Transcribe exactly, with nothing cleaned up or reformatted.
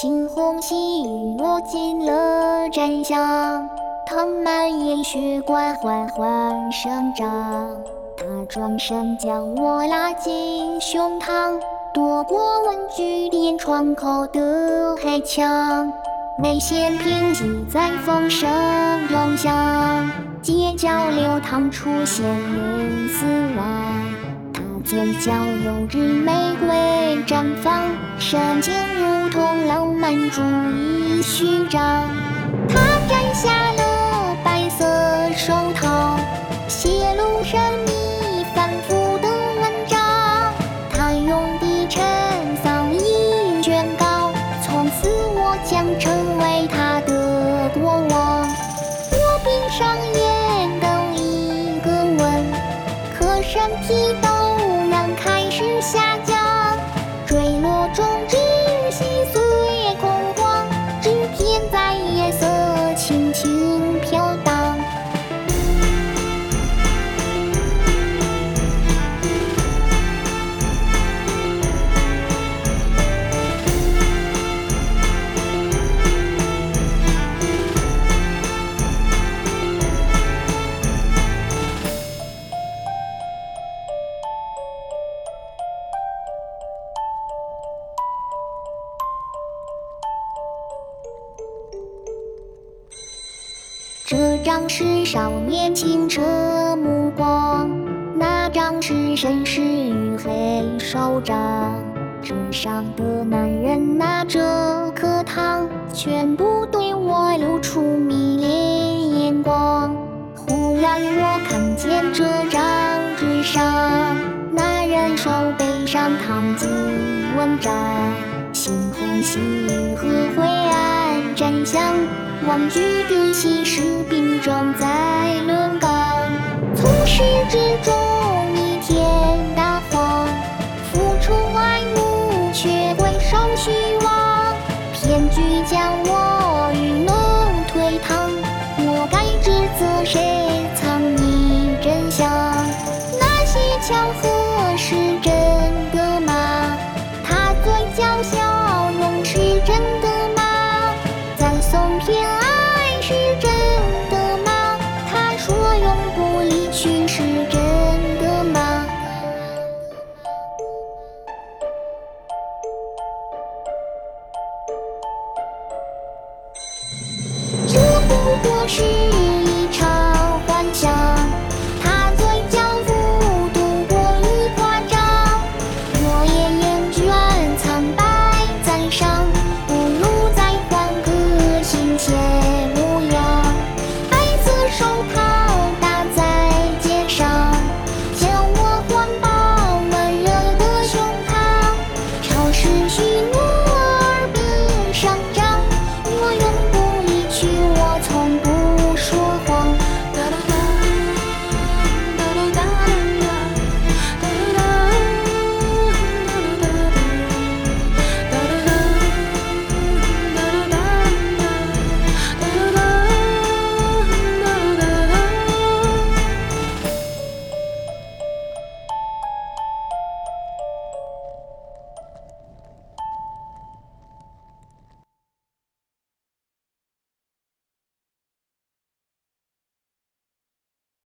青红细雨落进了枕香，藤蔓延血管缓缓生长。他转身将我拉进胸膛，躲过文具店窗口的黑墙。泪腺贫瘠在风声中响，街角流淌出鲜艳死亡。他嘴角有日玫瑰绽放，神情如同浪漫主义序章。他摘下了白色手套，泄露神秘反复的文章。他用低沉嗓音宣告，从此我将成为他的国王。我闭上眼等一个吻，可身体都难开始下降，坠落中只细碎空旷，纸片在夜色轻轻飘荡。这张是少年清澈目光，那张是绅士与黑手掌。纸上的男人拿着课堂，全部对我露出迷恋眼光。忽然我看见这张纸上，那人手背上烫金文章，猩红细雨和灰暗真相，玩具的稀释病正在轮岗。从始至终一天大荒，付出爱慕却归受虚妄。骗局将我愚弄推搪，我该指责谁藏匿真相？那些巧合是真的吗？他嘴角笑容是真的吗？赞颂偏爱是真的吗？他说永不离去是